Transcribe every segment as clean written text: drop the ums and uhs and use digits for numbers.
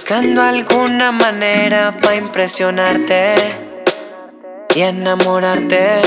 buscando alguna manera pa' impresionarte y enamorarte.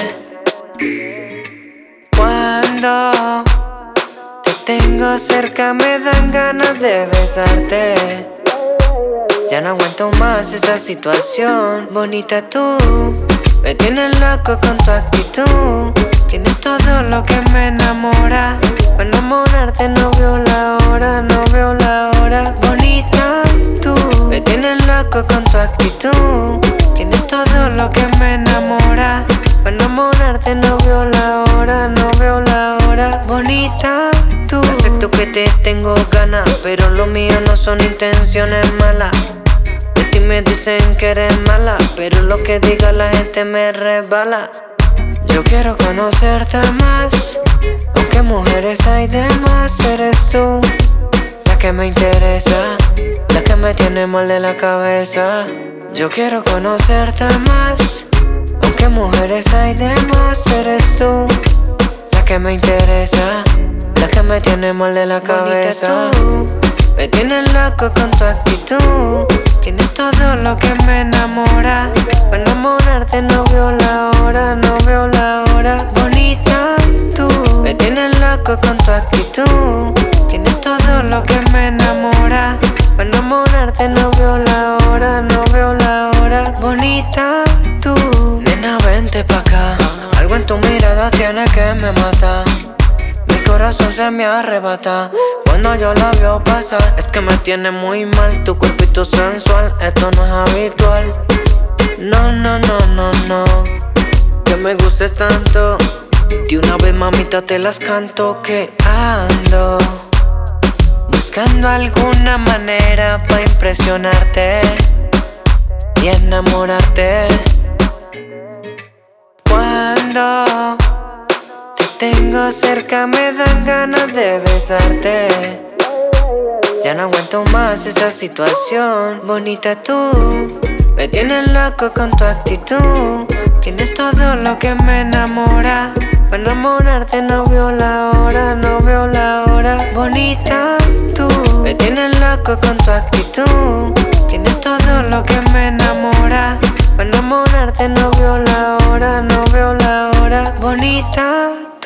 Cuando te tengo cerca me dan ganas de besarte. Ya no aguanto más esa situación. Bonita tú, me tienes loco con tu actitud. Tienes todo lo que me enamora. Para enamorarte no veo la hora, no veo la hora. Bonita tú, me tienes loco con tu actitud. Tienes todo lo que me enamora. Para enamorarte no veo la hora, no veo la hora. Bonita tú, acepto que te tengo ganas, pero lo mío no son intenciones malas. De ti me dicen que eres mala, pero lo que diga la gente me resbala. Yo quiero conocerte más, aunque mujeres hay de más. Eres tú la que me interesa, la que me tiene mal de la cabeza. Yo quiero conocerte más, aunque mujeres hay de más. Eres tú la que me interesa, la que me tiene mal de la cabeza. Tú, me tienes loco con tu actitud. Tienes todo lo que me enamora. Para enamorarte no veo la hora, no veo la hora. Bonita tú, me tienes loco con tu actitud. Tienes todo lo que me enamora. Para enamorarte no veo la hora, no veo la hora. Bonita tú, nena vente pa' acá. Algo en tu mirada tiene que me mata. Mi corazón se me arrebata cuando yo la veo pasar. Es que me tiene muy mal tu cuerpito sensual. Esto no es habitual. No, no, no, no, no. Que me gustes tanto. De una vez mamita te las canto. Que ando buscando alguna manera pa' impresionarte y enamorarte. Cuando tengo cerca me dan ganas de besarte. Ya no aguanto más esa situación. Bonita tú, me tienes loco con tu actitud. Tienes todo lo que me enamora. Para enamorarte no veo la hora, no veo la hora. Bonita tú, me tienes loco con tu actitud. Tienes todo lo que me enamora. Para enamorarte no veo la hora, no veo la hora. Bonita